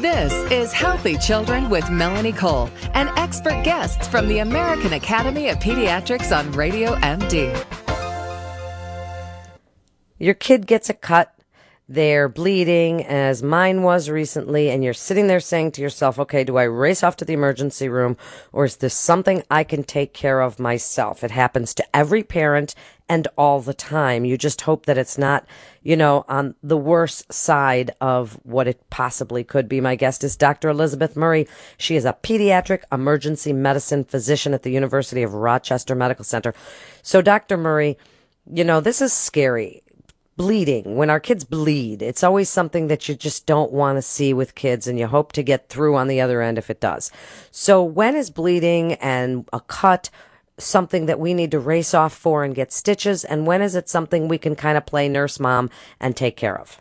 This is Healthy Children with Melanie Cole and expert guests from the American Academy of Pediatrics on Radio MD. Your kid gets a cut, they're bleeding, as mine was recently, and you're sitting there saying to yourself, okay, do I race off to the emergency room, or is this something I can take care of myself? It happens to every parent and all the time. You just hope that it's not, on the worst side of what it possibly could be. My guest is Dr. Elizabeth Murray. She is a pediatric emergency medicine physician at the University of Rochester Medical Center. So, Dr. Murray, this is scary. Bleeding. When our kids bleed, it's always something that you just don't want to see with kids, and you hope to get through on the other end if it does. So when is bleeding and a cut something that we need to race off for and get stitches, and when is it something we can kind of play nurse mom and take care of?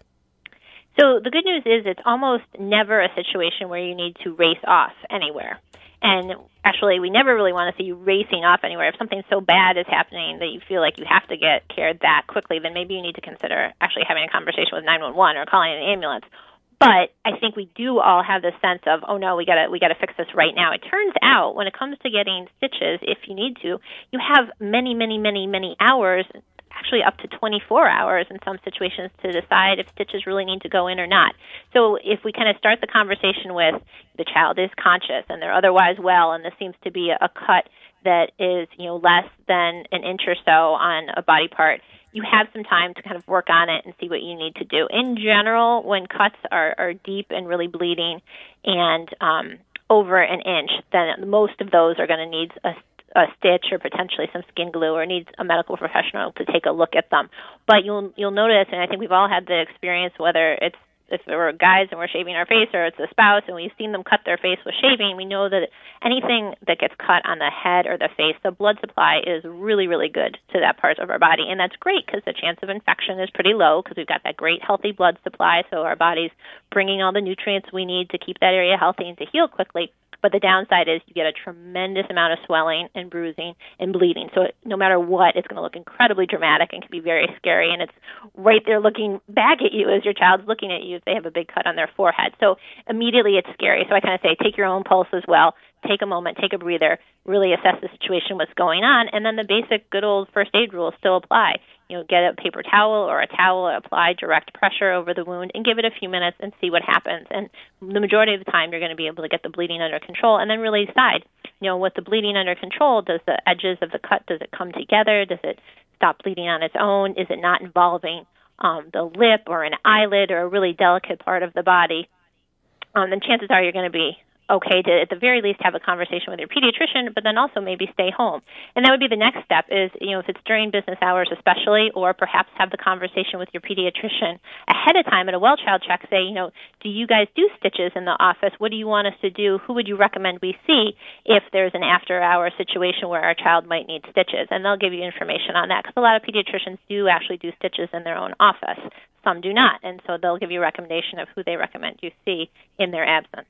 So the good news is it's almost never a situation where you need to race off anywhere. And actually, we never really want to see you racing off anywhere. If something so bad is happening that you feel like you have to get cared that quickly, then maybe you need to consider actually having a conversation with 911 or calling an ambulance. But I think we do all have this sense of, oh no, we gotta fix this right now. It turns out when it comes to getting stitches, if you need to, you have many, many, many, many hours, actually up to 24 hours in some situations, to decide if stitches really need to go in or not. So if we kind of start the conversation with the child is conscious and they're otherwise well, and this seems to be a cut that is less than an inch or so on a body part, you have some time to kind of work on it and see what you need to do. In general, when cuts are deep and really bleeding and over an inch, then most of those are going to need a stitch or potentially some skin glue, or needs a medical professional to take a look at them. But you'll notice, and I think we've all had the experience, whether it's if we're guys and we're shaving our face, or it's a spouse and we've seen them cut their face with shaving, we know that anything that gets cut on the head or the face, the blood supply is really, really good to that part of our body. And that's great because the chance of infection is pretty low because we've got that great healthy blood supply, so our body's bringing all the nutrients we need to keep that area healthy and to heal quickly. But the downside is you get a tremendous amount of swelling and bruising and bleeding. So no matter what, it's going to look incredibly dramatic and can be very scary. And it's right there looking back at you as your child's looking at you if they have a big cut on their forehead. So immediately it's scary. So I kind of say take your own pulse as well. Take a moment, take a breather, really assess the situation, what's going on. And then the basic good old first aid rules still apply. Get a paper towel or a towel, apply direct pressure over the wound, and give it a few minutes and see what happens. And the majority of the time, you're going to be able to get the bleeding under control, and then really decide, with the bleeding under control, does the edges of the cut, does it come together? Does it stop bleeding on its own? Is it not involving the lip or an eyelid or a really delicate part of the body? Then chances are you're going to be okay to, at the very least, have a conversation with your pediatrician, but then also maybe stay home. And that would be the next step is, if it's during business hours especially, or perhaps have the conversation with your pediatrician ahead of time at a well child check, say, do you guys do stitches in the office? What do you want us to do? Who would you recommend we see if there's an after-hour situation where our child might need stitches? And they'll give you information on that, because a lot of pediatricians do actually do stitches in their own office. Some do not, and so they'll give you a recommendation of who they recommend you see in their absence.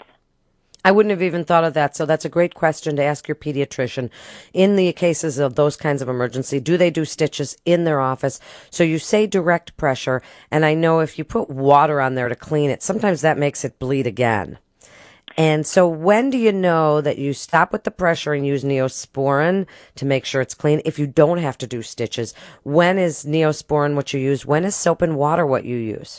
I wouldn't have even thought of that, so that's a great question to ask your pediatrician. In the cases of those kinds of emergency, do they do stitches in their office? So you say direct pressure, and I know if you put water on there to clean it, sometimes that makes it bleed again. And so when do you know that you stop with the pressure and use Neosporin to make sure it's clean? If you don't have to do stitches, when is Neosporin what you use? When is soap and water what you use?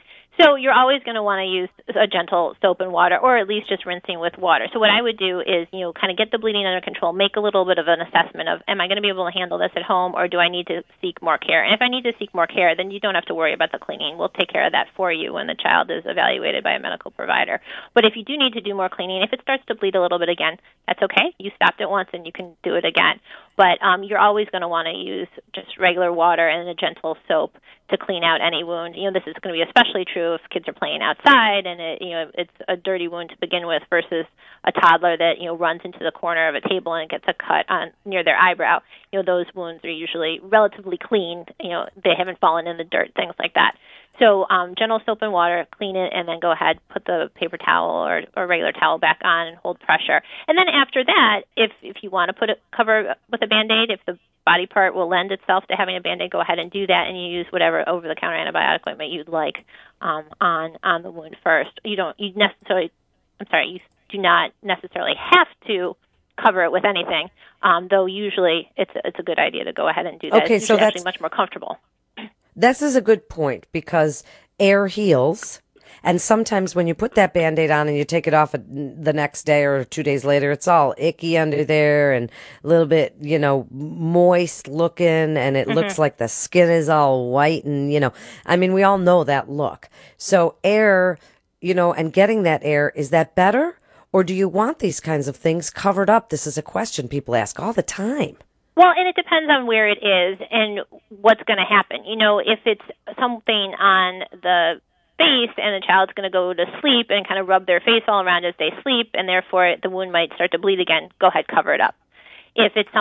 So you're always going to want to use a gentle soap and water, or at least just rinsing with water. So what I would do is, kind of get the bleeding under control, make a little bit of an assessment of, am I going to be able to handle this at home, or do I need to seek more care? And if I need to seek more care, then you don't have to worry about the cleaning. We'll take care of that for you when the child is evaluated by a medical provider. But if you do need to do more cleaning, if it starts to bleed a little bit again, that's okay. You stopped it once and you can do it again. But you're always going to want to use just regular water and a gentle soap to clean out any wound. This is going to be especially true if kids are playing outside and it's a dirty wound to begin with versus a toddler that runs into the corner of a table and gets a cut on near their eyebrow. Those wounds are usually relatively clean. They haven't fallen in the dirt, things like that. So gentle soap and water, clean it, and then go ahead, put the paper towel or regular towel back on and hold pressure. And then after that, if you want to cover with a Band-Aid, if the body part will lend itself to having a Band-Aid, go ahead and do that, and you use whatever over-the-counter antibiotic ointment you'd like on the wound first. You necessarily you do not necessarily have to cover it with anything, though usually it's a good idea to go ahead and do that. Okay, it's so that's actually much more comfortable. This is a good point because air heals. And sometimes when you put that Band-Aid on and you take it off the next day or 2 days later, it's all icky under there and a little bit, moist looking, and it looks like the skin is all white and, we all know that look. So air, and getting that air, is that better? Or do you want these kinds of things covered up? This is a question people ask all the time. Well, and it depends on where it is and what's going to happen. If it's something on the face and the child's going to go to sleep and kind of rub their face all around as they sleep, and therefore the wound might start to bleed again, go ahead, cover it up. If it's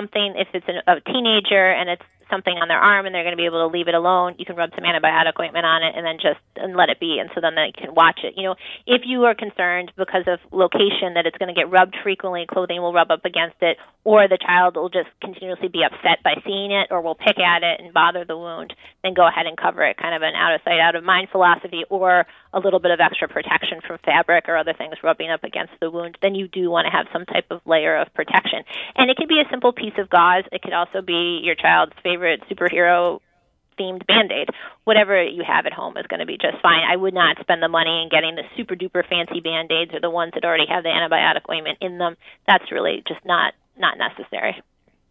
a teenager and it's something on their arm and they're going to be able to leave it alone, you can rub some antibiotic ointment on it and then and let it be, and so then they can watch it. If you are concerned because of location that it's going to get rubbed frequently, clothing will rub up against it, or the child will just continuously be upset by seeing it or will pick at it and bother the wound, then go ahead and cover it, kind of an out of sight, out of mind philosophy, or a little bit of extra protection from fabric or other things rubbing up against the wound. Then you do want to have some type of layer of protection. And it could be a simple piece of gauze. It could also be your child's favorite superhero themed Band-Aid. Whatever you have at home is going to be just fine. I would not spend the money in getting the super duper fancy Band-Aids or the ones that already have the antibiotic ointment in them. That's really just not necessary.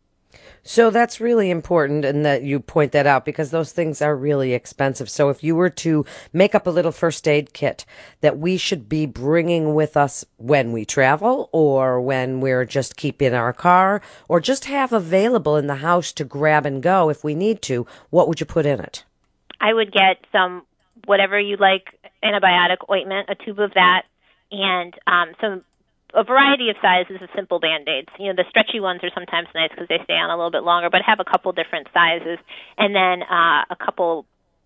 So that's really important, and that you point that out, because those things are really expensive. So if you were to make up a little first aid kit that we should be bringing with us when we travel, or when we're just keep in our car, or just have available in the house to grab and go if we need to, what would you put in it? I would get some, whatever you like, antibiotic ointment, a tube of that, and a variety of sizes of simple Band-Aids. The stretchy ones are sometimes nice because they stay on a little bit longer, but have a couple different sizes. And then a couple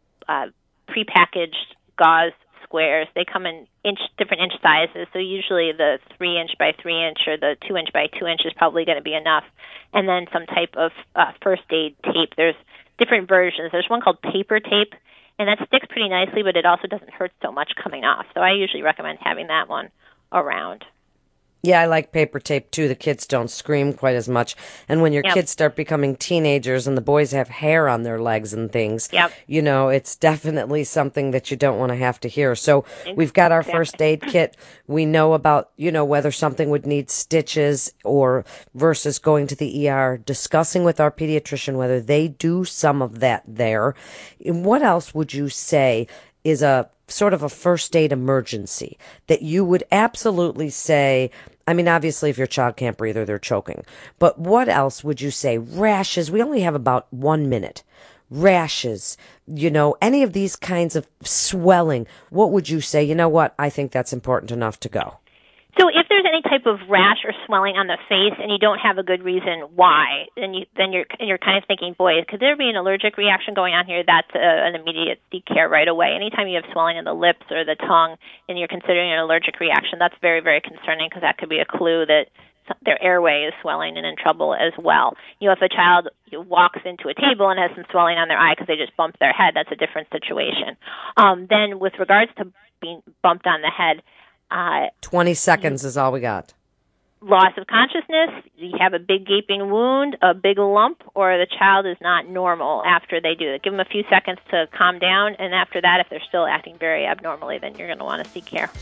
prepackaged gauze squares. They come in different inch sizes, so usually the 3-inch by 3-inch or the 2-inch by 2-inch is probably going to be enough. And then some type of first aid tape. There's different versions. There's one called paper tape, and that sticks pretty nicely, but it also doesn't hurt so much coming off. So I usually recommend having that one around. Yeah, I like paper tape too. The kids don't scream quite as much. And when your kids start becoming teenagers and the boys have hair on their legs and things, it's definitely something that you don't want to have to hear. So we've got our first aid kit. We know about, whether something would need stitches or versus going to the ER, discussing with our pediatrician whether they do some of that there. And what else would you say is a sort of a first aid emergency that you would absolutely say? Obviously, if your child can't breathe or they're choking. But what else would you say? Rashes. We only have about 1 minute. Rashes, any of these kinds of swelling. What would you say? You know what? I think that's important enough to go. So if there's any type of rash or swelling on the face and you don't have a good reason why, then you're kind of thinking, boy, could there be an allergic reaction going on here? That's an immediate seek care right away. Anytime you have swelling in the lips or the tongue and you're considering an allergic reaction, that's very, very concerning, because that could be a clue that their airway is swelling and in trouble as well. If a child walks into a table and has some swelling on their eye because they just bumped their head, that's a different situation. Then with regards to being bumped on the head, 20 seconds is all we got. Loss of consciousness, you have a big gaping wound, a big lump, or the child is not normal after they do it. Give them a few seconds to calm down, and after that, if they're still acting very abnormally, then you're going to want to seek care.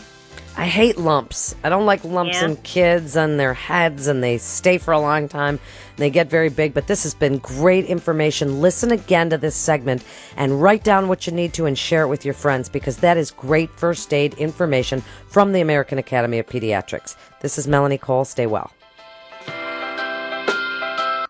I hate lumps. I don't like lumps in kids on their heads, and they stay for a long time. And they get very big, but this has been great information. Listen again to this segment and write down what you need to and share it with your friends, because that is great first aid information from the American Academy of Pediatrics. This is Melanie Cole. Stay well.